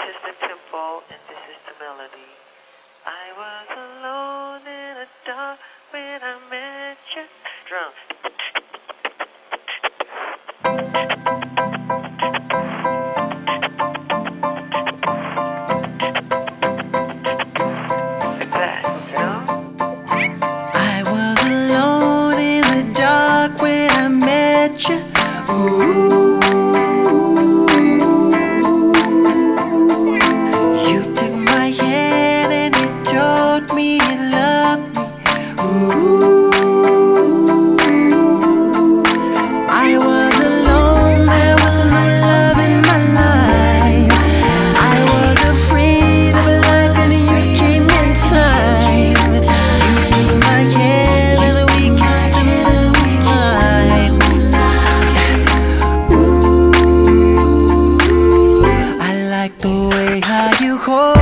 is the tempo, and this is the melody. I was alone in the dark when I met you. Drum. Like that, you know? I was alone in the dark when I met you. Ooh. You took my hand and you told me you loved me. Ooh. I was alone, there was no love in my life. I was afraid of life and you came in time. You took my hand and we kissed in the moonlight. Ooh, I like the way how you hold